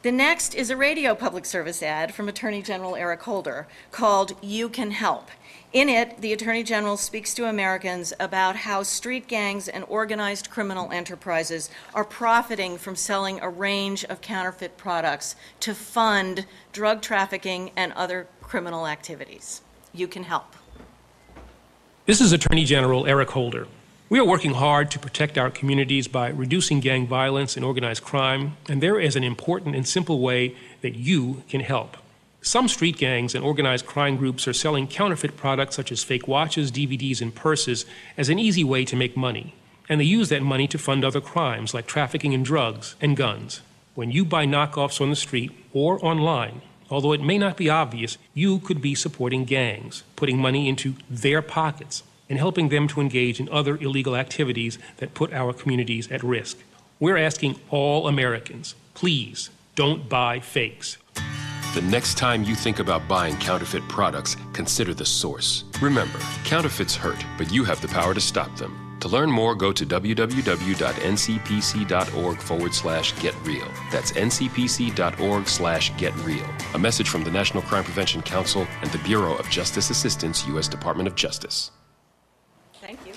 The next is a radio public service ad from Attorney General Eric Holder called You Can Help. In it, the Attorney General speaks to Americans about how street gangs and organized criminal enterprises are profiting from selling a range of counterfeit products to fund drug trafficking and other criminal activities. You can help. This is Attorney General Eric Holder. We are working hard to protect our communities by reducing gang violence and organized crime, and there is an important and simple way that you can help. Some street gangs and organized crime groups are selling counterfeit products such as fake watches, DVDs, and purses as an easy way to make money. And they use that money to fund other crimes like trafficking in drugs and guns. When you buy knockoffs on the street or online, although it may not be obvious, you could be supporting gangs, putting money into their pockets, and helping them to engage in other illegal activities that put our communities at risk. We're asking all Americans, please don't buy fakes. The next time you think about buying counterfeit products, consider the source. Remember, counterfeits hurt, but you have the power to stop them. To learn more, go to www.ncpc.org/getreal. That's ncpc.org/getreal. A message from the National Crime Prevention Council and the Bureau of Justice Assistance, U.S. Department of Justice. Thank you.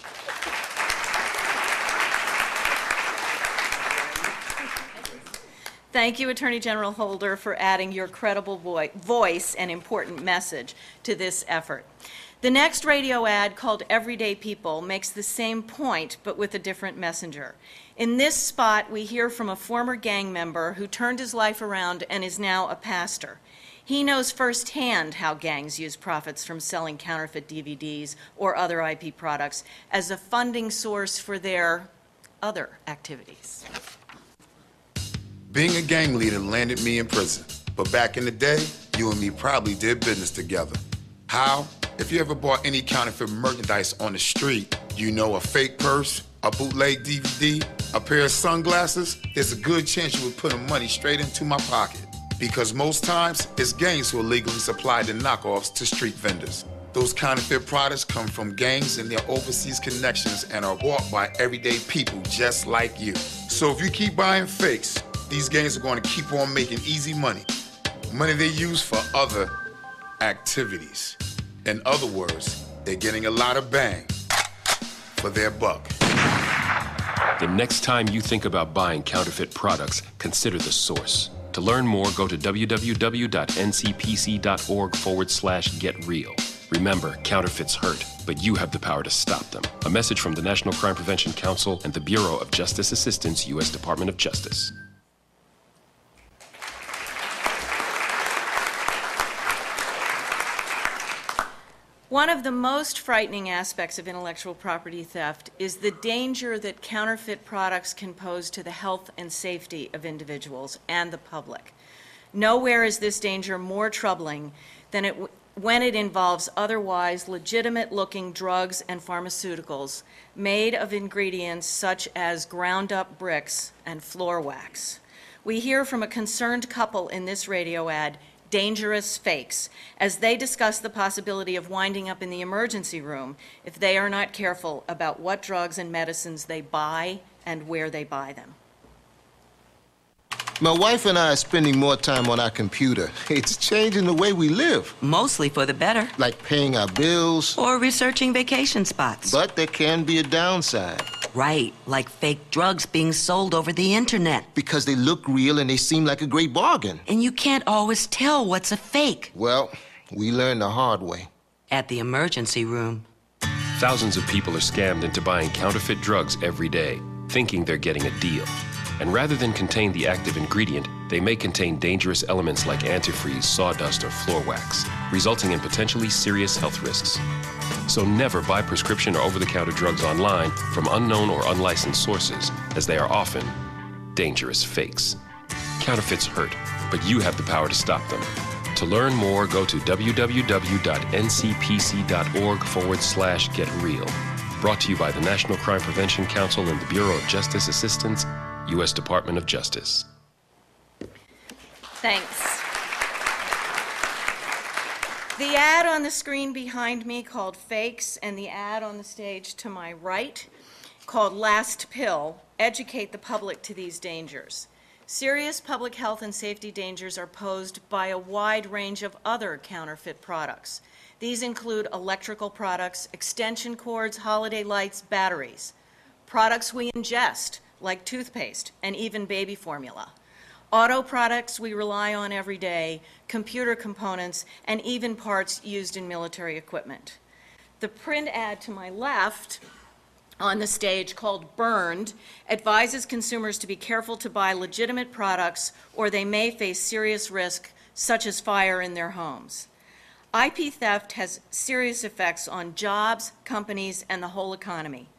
Thank you, Attorney General Holder, for adding your credible voice and important message to this effort. The next radio ad, called Everyday People, makes the same point, but with a different messenger. In this spot, we hear from a former gang member who turned his life around and is now a pastor. He knows firsthand how gangs use profits from selling counterfeit DVDs or other IP products as a funding source for their other activities. Being a gang leader landed me in prison. But back in the day, you and me probably did business together. How? If you ever bought any counterfeit merchandise on the street, you know, a fake purse, a bootleg DVD, a pair of sunglasses, there's a good chance you would put the money straight into my pocket. Because most times, it's gangs who illegally supply the knockoffs to street vendors. Those counterfeit products come from gangs and their overseas connections and are bought by everyday people just like you. So if you keep buying fakes, these gangs are going to keep on making easy money. Money they use for other activities. In other words, they're getting a lot of bang for their buck. The next time you think about buying counterfeit products, consider the source. To learn more, go to www.ncpc.org/getreal. Remember, counterfeits hurt, but you have the power to stop them. A message from the National Crime Prevention Council and the Bureau of Justice Assistance, U.S. Department of Justice. One of the most frightening aspects of intellectual property theft is the danger that counterfeit products can pose to the health and safety of individuals and the public. Nowhere is this danger more troubling than when it involves otherwise legitimate-looking drugs and pharmaceuticals made of ingredients such as ground-up bricks and floor wax. We hear from a concerned couple in this radio ad, Dangerous Fakes, as they discuss the possibility of winding up in the emergency room if they are not careful about what drugs and medicines they buy and where they buy them. My wife and I are spending more time on our computer. It's changing the way we live. Mostly for the better. Like paying our bills. Or researching vacation spots. But there can be a downside. Right, like fake drugs being sold over the internet. Because they look real and they seem like a great bargain. And you can't always tell what's a fake. Well, we learned the hard way. At the emergency room. Thousands of people are scammed into buying counterfeit drugs every day, thinking they're getting a deal. And rather than contain the active ingredient, they may contain dangerous elements like antifreeze, sawdust, or floor wax, resulting in potentially serious health risks. So never buy prescription or over-the-counter drugs online from unknown or unlicensed sources, as they are often dangerous fakes. Counterfeits hurt, but you have the power to stop them. To learn more, go to www.ncpc.org/getreal. Brought to you by the National Crime Prevention Council and the Bureau of Justice Assistance, U.S. Department of Justice. Thanks. The ad on the screen behind me called Fakes, and the ad on the stage to my right called Last Pill educate the public to these dangers. Serious public health and safety dangers are posed by a wide range of other counterfeit products. These include electrical products, extension cords, holiday lights, batteries, products we ingest, like toothpaste and even baby formula, auto products we rely on every day, computer components, and even parts used in military equipment. The print ad to my left on the stage, called Burned, advises consumers to be careful to buy legitimate products or they may face serious risk, such as fire in their homes. IP theft has serious effects on jobs, companies, and the whole economy.